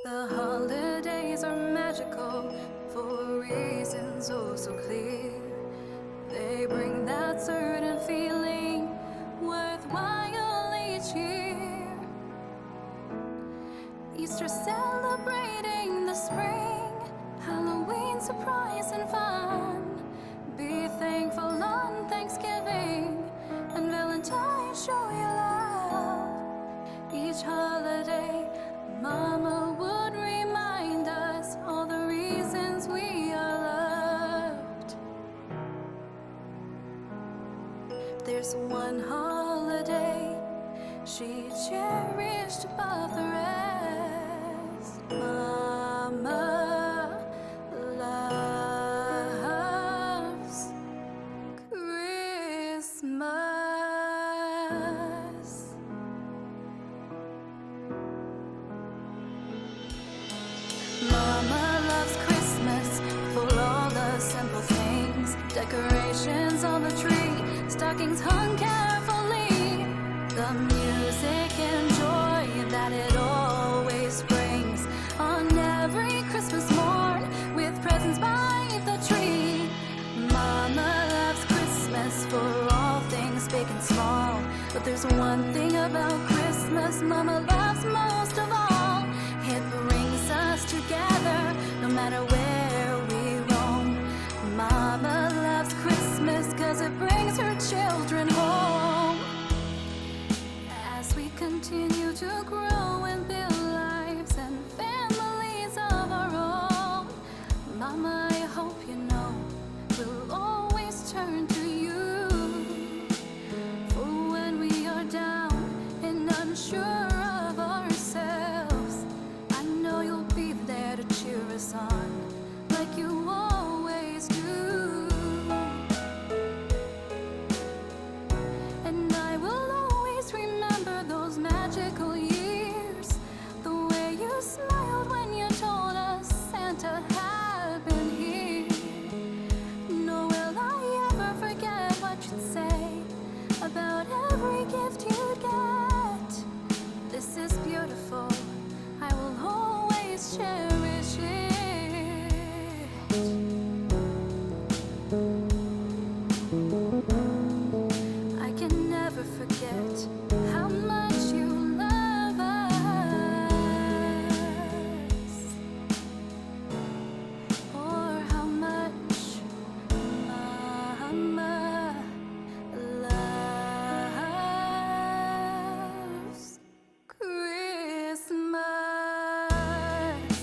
The holidays are magical for reasons oh so clear. They bring that certain feeling worthwhile each year. Easter celebrating the spring, Halloween surprise and fun. Be thankful on Thanksgiving, and Valentine's show your love. Each holiday, Mama would remind us all the reasons we are loved. There's one holiday she cherished above the rest. Mama loves Christmas. Mama loves Christmas for all the simple things. Decorations on the tree, stockings hung carefully. The music and joy that it always brings on every Christmas morn, with presents by the tree. Mama loves Christmas for all things big and small, but there's one thing about Christmas Mama loves most of all. It brings us together no matter where we roam. Mama loves Christmas 'cause it brings her children home. As we continue to grow and build lives and families of our own, Mama, I hope you know we'll always turn to you for when we are down and unsure of ourselves. I know you'll be there to cheer us on like you always do. And I will always remember those magical years, the way you smiled when you told us Santa had been here. Nor will I ever forget what you'd say about every gift you'd get. This is beautiful, I will always cherish it. I can never forget how much you love us, or how much Mama loves Christmas.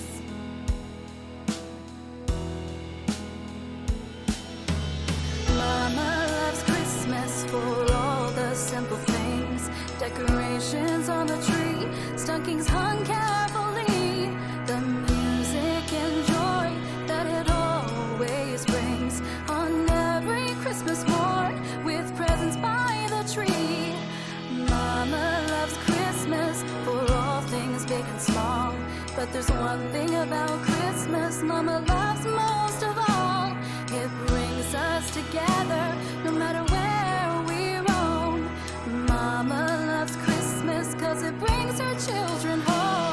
Mama loves Christmas for all the simple things. Decorations on the tree, stockings hung carefully. The music and joy that it always brings on every Christmas morn, with presents by the tree. Mama loves Christmas for all things big and small, but there's one thing about Christmas Mama loves most of all. It brings us together no matter where we roam. Mama loves Christmas 'cause it brings her children home.